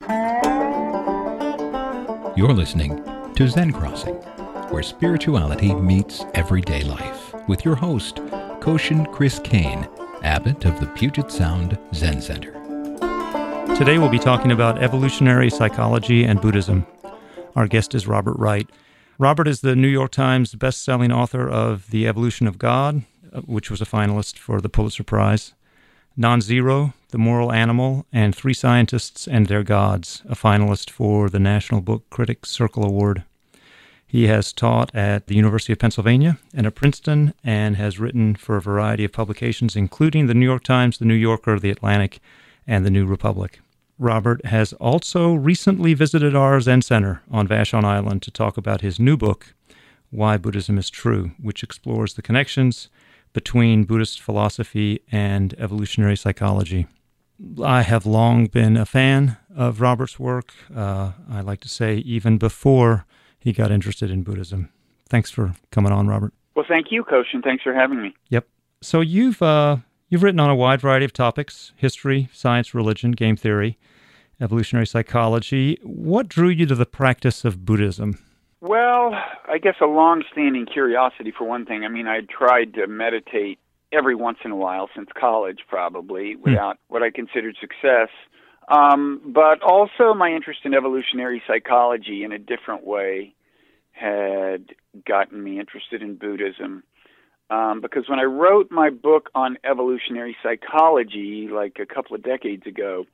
You're listening to Zen Crossing, where spirituality meets everyday life, with your host, Koshin Chris Kane, abbot of the Puget Sound Zen Center. Today we'll be talking about evolutionary psychology and Buddhism. Our guest is Robert Wright. Robert is the New York Times best-selling author of The Evolution of God, which was a finalist for the Pulitzer Prize, Non-Zero, The Moral Animal, and Three Scientists and Their Gods, a finalist for the National Book Critics Circle Award. He has taught at the University of Pennsylvania and at Princeton and has written for a variety of publications, including the New York Times, the New Yorker, the Atlantic, and the New Republic. Robert has also recently visited our Zen Center on Vashon Island to talk about his new book, Why Buddhism is True, which explores the connections between Buddhist philosophy and evolutionary psychology. I have long been a fan of Robert's work. I like to say even before he got interested in Buddhism. Thanks for coming on, Robert. Well, thank you, Koshin. Thanks for having me. Yep. So you've written on a wide variety of topics: history, science, religion, game theory, evolutionary psychology. What drew you to the practice of Buddhism? Well, I guess a long-standing curiosity, for one thing. I mean, I tried to meditate every once in a while since college, probably, without what I considered success. But also my interest in evolutionary psychology in a different way had gotten me interested in Buddhism. Because when I wrote my book on evolutionary psychology, like a couple of decades ago,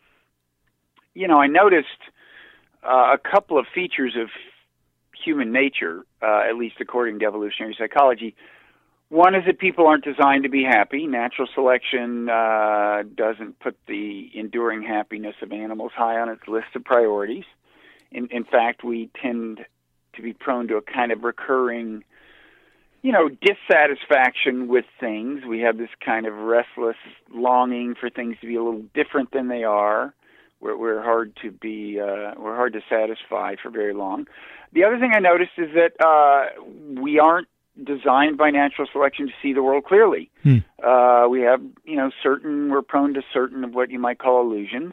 I noticed a couple of features of human nature, at least according to evolutionary psychology. One is that people aren't designed to be happy. Natural selection doesn't put the enduring happiness of animals high on its list of priorities. In fact, we tend to be prone to a kind of recurring, dissatisfaction with things. We have this kind of restless longing for things to be a little different than they are. We're hard to satisfy for very long. The other thing I noticed is that we aren't designed by natural selection to see the world clearly. We have, we're prone to certain of what you might call illusions.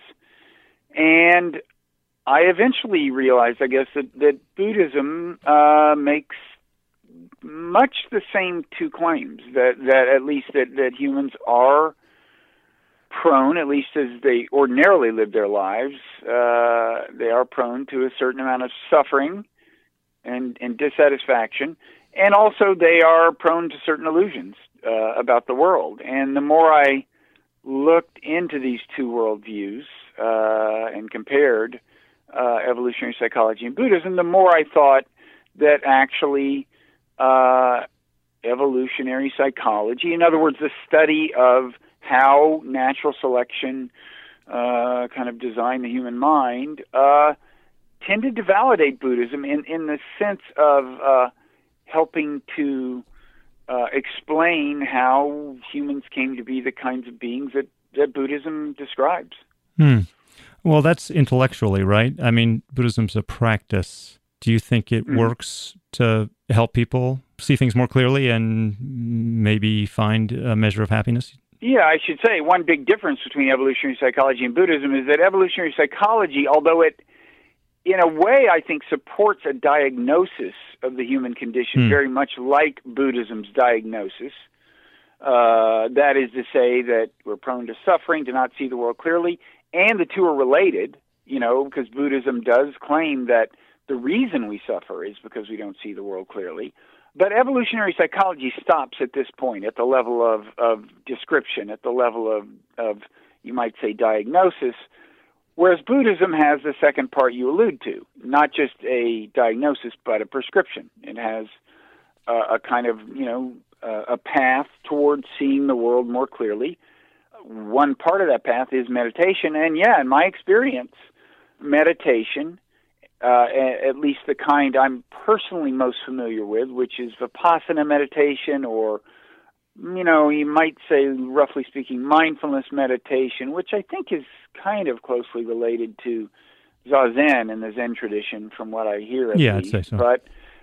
And I eventually realized, I guess, that Buddhism makes much the same two claims, that at least that humans are prone, at least as they ordinarily live their lives, they are prone to a certain amount of suffering and dissatisfaction, and also they are prone to certain illusions about the world. And the more I looked into these two worldviews and compared evolutionary psychology and Buddhism, the more I thought that actually evolutionary psychology, in other words, the study of how natural selection kind of designed the human mind, tended to validate Buddhism in the sense of helping to explain how humans came to be the kinds of beings that Buddhism describes. Well, that's intellectually, right? I mean, Buddhism's a practice. Do you think it works to help people see things more clearly and maybe find a measure of happiness? Yeah, I should say one big difference between evolutionary psychology and Buddhism is that evolutionary psychology, although it, in a way, I think, supports a diagnosis of the human condition, very much like Buddhism's diagnosis, that is to say that we're prone to suffering, to not see the world clearly, and the two are related, because Buddhism does claim that the reason we suffer is because we don't see the world clearly. But evolutionary psychology stops at this point, at the level of description, at the level of you might say, diagnosis, whereas Buddhism has the second part you allude to, not just a diagnosis, but a prescription. It has a kind of, a path towards seeing the world more clearly. One part of that path is meditation, and in my experience, meditation, at least the kind I'm personally most familiar with, which is Vipassana meditation, or, you might say, roughly speaking, mindfulness meditation, which I think is kind of closely related to Zazen and the Zen tradition, from what I hear. I'd say so. But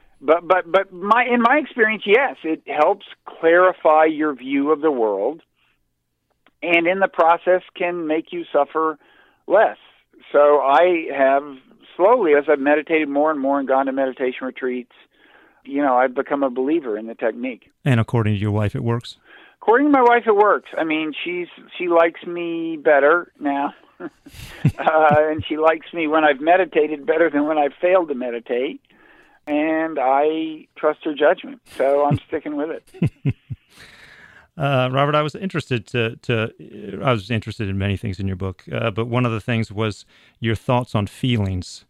in my experience, yes, it helps clarify your view of the world, and in the process can make you suffer less. So I have slowly, as I've meditated more and more and gone to meditation retreats, I've become a believer in the technique. And according to your wife, it works? According to my wife, it works. I mean, she likes me better now. And she likes me when I've meditated better than when I've failed to meditate. And I trust her judgment, so I'm sticking with it. Robert, I was interested I was interested in many things in your book, but one of the things was your thoughts on feelings,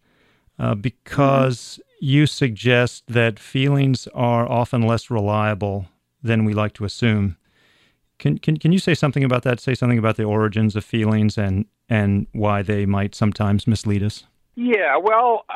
because you suggest that feelings are often less reliable than we like to assume. Can you say something about that? Say something about the origins of feelings and why they might sometimes mislead us? Yeah, well,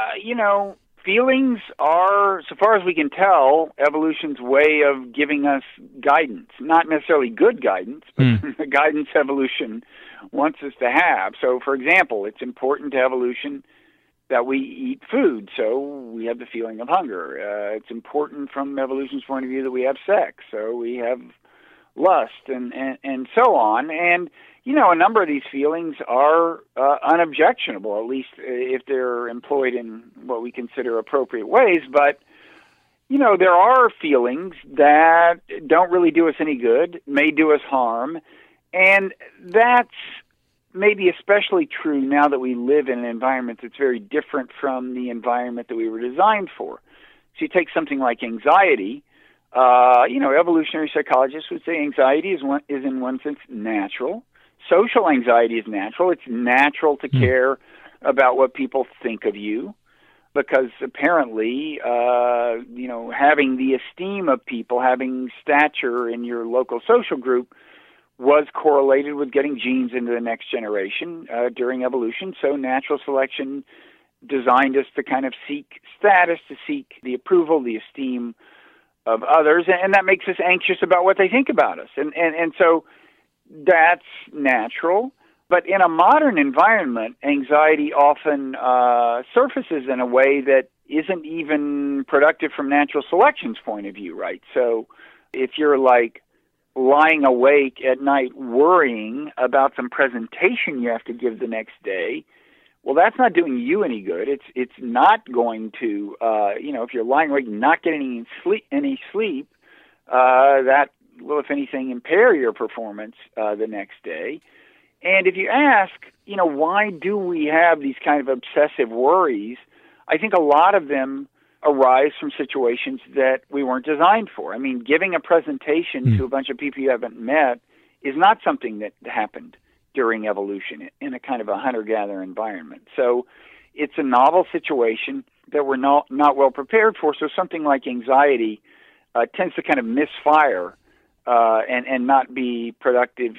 feelings are, so far as we can tell, evolution's way of giving us guidance. Not necessarily good guidance, but the guidance evolution wants us to have. So, for example, it's important to evolution that we eat food, so we have the feeling of hunger. It's important from evolution's point of view that we have sex, so we have lust, and so on. And a number of these feelings are unobjectionable, at least if they're employed in what we consider appropriate ways. But, there are feelings that don't really do us any good, may do us harm, and that's maybe especially true now that we live in an environment that's very different from the environment that we were designed for. So you take something like anxiety. Evolutionary psychologists would say anxiety is in one sense natural. Social anxiety is natural. It's natural to care about what people think of you, because apparently, having the esteem of people, having stature in your local social group was correlated with getting genes into the next generation during evolution. So natural selection designed us to kind of seek status, to seek the approval, the esteem of others, and that makes us anxious about what they think about us. And so that's natural. But in a modern environment, anxiety often surfaces in a way that isn't even productive from natural selection's point of view, right? So if you're like lying awake at night worrying about some presentation you have to give the next day, well, that's not doing you any good. It's not going to, if you're lying awake not getting any sleep, that will, if anything, impair your performance the next day. And if you ask, why do we have these kind of obsessive worries, I think a lot of them arise from situations that we weren't designed for. I mean, giving a presentation to a bunch of people you haven't met is not something that happened during evolution in a kind of a hunter-gatherer environment. So it's a novel situation that we're not well prepared for. So something like anxiety tends to kind of misfire and not be productive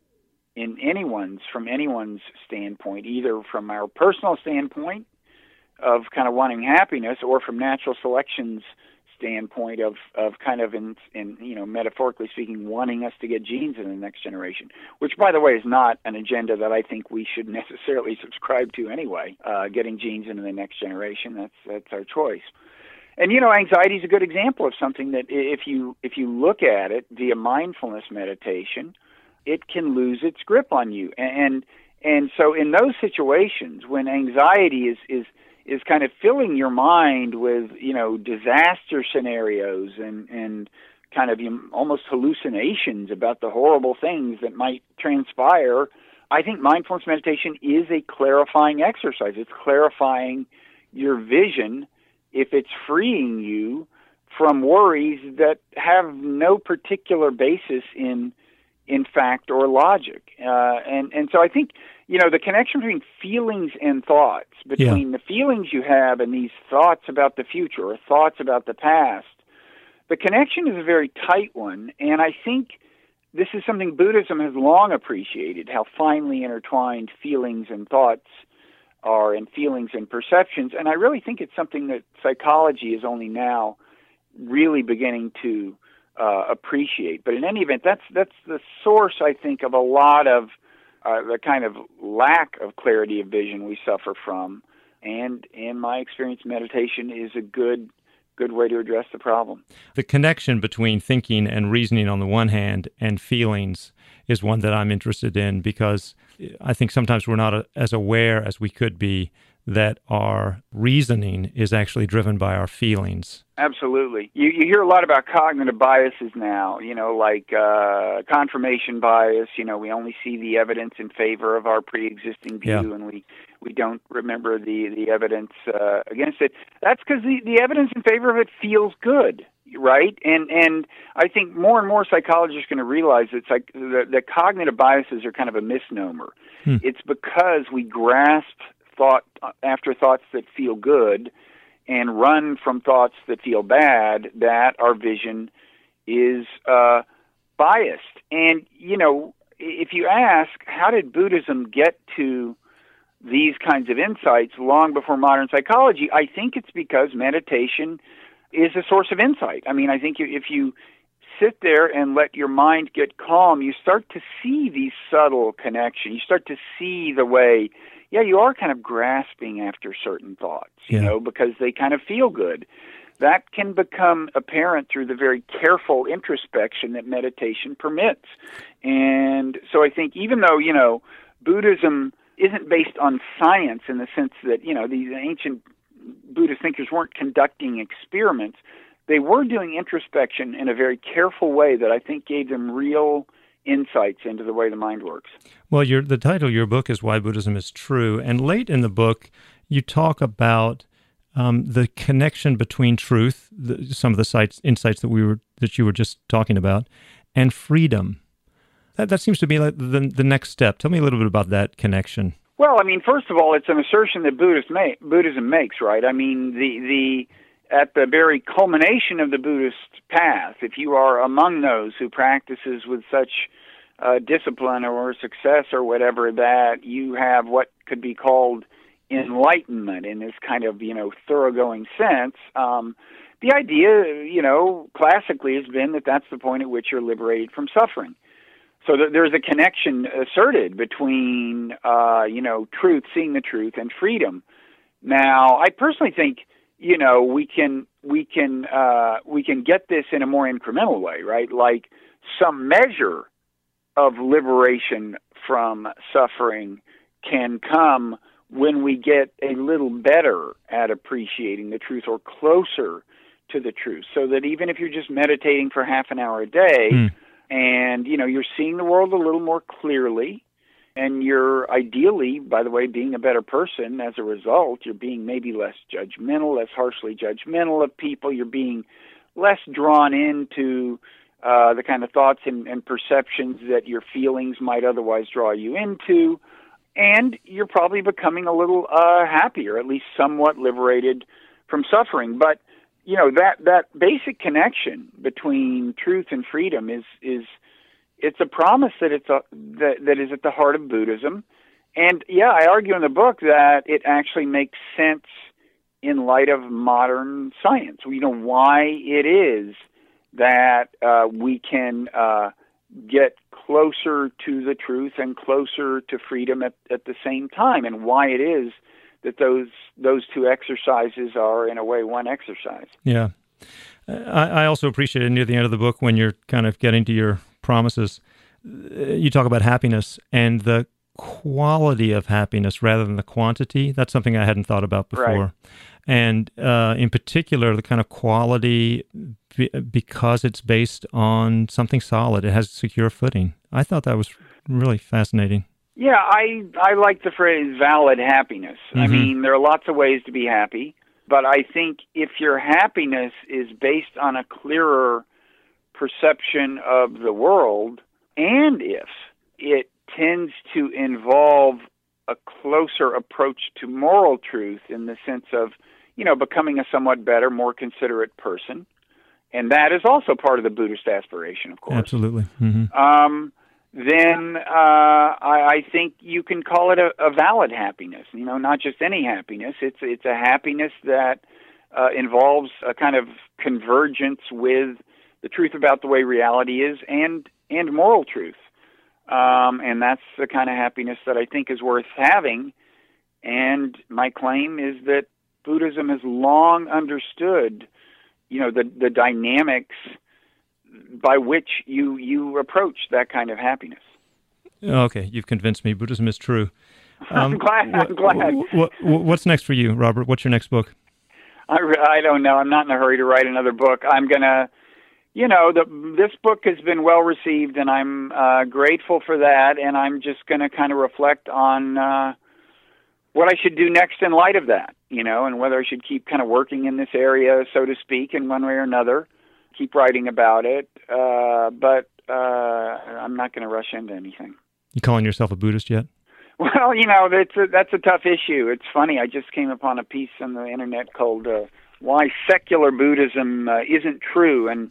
from anyone's standpoint, either from our personal standpoint of kind of wanting happiness, or from natural selection's standpoint of kind of in metaphorically speaking, wanting us to get genes in the next generation, which, by the way, is not an agenda that I think we should necessarily subscribe to anyway. Getting genes into the next generation, that's our choice. And anxiety is a good example of something that if you look at it via mindfulness meditation, it can lose its grip on you. And so in those situations when anxiety is kind of filling your mind with, disaster scenarios and kind of almost hallucinations about the horrible things that might transpire, I think mindfulness meditation is a clarifying exercise. It's clarifying your vision if it's freeing you from worries that have no particular basis in fact or logic. And so I think, the connection between feelings and thoughts, between the feelings you have and these thoughts about the future or thoughts about the past, the connection is a very tight one. And I think this is something Buddhism has long appreciated, how finely intertwined feelings and thoughts are, and feelings and perceptions. And I really think it's something that psychology is only now really beginning to appreciate. But in any event, that's the source, I think, of a lot of the kind of lack of clarity of vision we suffer from. And in my experience, meditation is a good way to address the problem. The connection between thinking and reasoning on the one hand and feelings is one that I'm interested in, because I think sometimes we're not as aware as we could be that our reasoning is actually driven by our feelings. Absolutely. You hear a lot about cognitive biases now, like confirmation bias. We only see the evidence in favor of our pre-existing view, and we don't remember the evidence against it. That's because the evidence in favor of it feels good, right? And I think more and more psychologists are going to realize that cognitive biases are kind of a misnomer. It's because we grasp thought after thoughts that feel good and run from thoughts that feel bad, that our vision is biased. And, if you ask, how did Buddhism get to these kinds of insights long before modern psychology, I think it's because meditation is a source of insight. I mean, I think if you sit there and let your mind get calm, you start to see these subtle connections. You start to see the way, you are kind of grasping after certain thoughts, because they kind of feel good. That can become apparent through the very careful introspection that meditation permits. And so I think even though, Buddhism isn't based on science in the sense that, these ancient Buddhist thinkers weren't conducting experiments, they were doing introspection in a very careful way that I think gave them real insights into the way the mind works. Well, the title of your book is Why Buddhism is True, and late in the book, you talk about the connection between truth, some of the insights that you were just talking about, and freedom. That seems to be like the next step. Tell me a little bit about that connection. Well, I mean, first of all, it's an assertion that Buddhism makes, right? I mean, at the very culmination of the Buddhist path, if you are among those who practices with such discipline or success or whatever, that you have what could be called enlightenment in this kind of, thoroughgoing sense. The idea, classically has been that that's the point at which you're liberated from suffering. So there's a connection asserted between, truth, seeing the truth, and freedom. Now, I personally think, we can get this in a more incremental way, right? Like some measure of liberation from suffering can come when we get a little better at appreciating the truth or closer to the truth. So that even if you're just meditating for half an hour a day, and, you're seeing the world a little more clearly, and you're ideally, by the way, being a better person as a result, you're being maybe less judgmental, less harshly judgmental of people, you're being less drawn into the kind of thoughts and perceptions that your feelings might otherwise draw you into, and you're probably becoming a little happier, at least somewhat liberated from suffering. But that basic connection between truth and freedom is it's a promise that that is at the heart of Buddhism. And I argue in the book that it actually makes sense in light of modern science. Why it is that we can get closer to the truth and closer to freedom at the same time, and why it is that those two exercises are, in a way, one exercise. Yeah. I also appreciate it near the end of the book when you're kind of getting to your promises. You talk about happiness and the quality of happiness rather than the quantity. That's something I hadn't thought about before. Right. And in particular, the kind of quality, because it's based on something solid. It has secure footing. I thought that was really fascinating. Yeah, I like the phrase valid happiness. Mm-hmm. I mean, there are lots of ways to be happy, but I think if your happiness is based on a clearer perception of the world, and if it tends to involve a closer approach to moral truth in the sense of, becoming a somewhat better, more considerate person, and that is also part of the Buddhist aspiration, of course. Absolutely. Mm-hmm. Then I think you can call it a valid happiness. Not just any happiness. It's a happiness that involves a kind of convergence with the truth about the way reality is and moral truth. And that's the kind of happiness that I think is worth having. And my claim is that Buddhism has long understood, the dynamics by which you approach that kind of happiness. Okay, you've convinced me. Buddhism is true. I'm glad. What's next for you, Robert? What's your next book? I don't know. I'm not in a hurry to write another book. I'm going to, this book has been well received, and I'm grateful for that, and I'm just going to kind of reflect on what I should do next in light of that, and whether I should keep kind of working in this area, so to speak, in one way or another, keep writing about it, but I'm not going to rush into anything. You calling yourself a Buddhist yet? Well, that's a tough issue. It's funny. I just came upon a piece on the internet called "Why Secular Buddhism Isn't True," and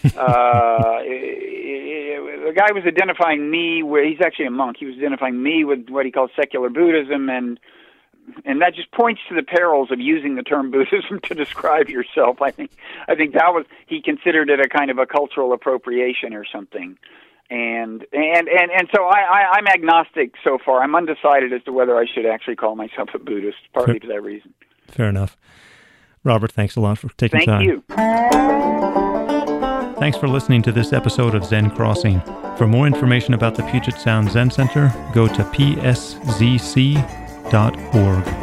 the guy was identifying me with. He's actually a monk. He was identifying me with what he calls secular Buddhism, and that just points to the perils of using the term Buddhism to describe yourself. I think that was, he considered it a kind of a cultural appropriation or something. And so I'm agnostic so far. I'm undecided as to whether I should actually call myself a Buddhist, partly for that reason. Fair enough. Robert, thanks a lot for taking time. Thank you. Thanks for listening to this episode of Zen Crossing. For more information about the Puget Sound Zen Center, go to pszc.org.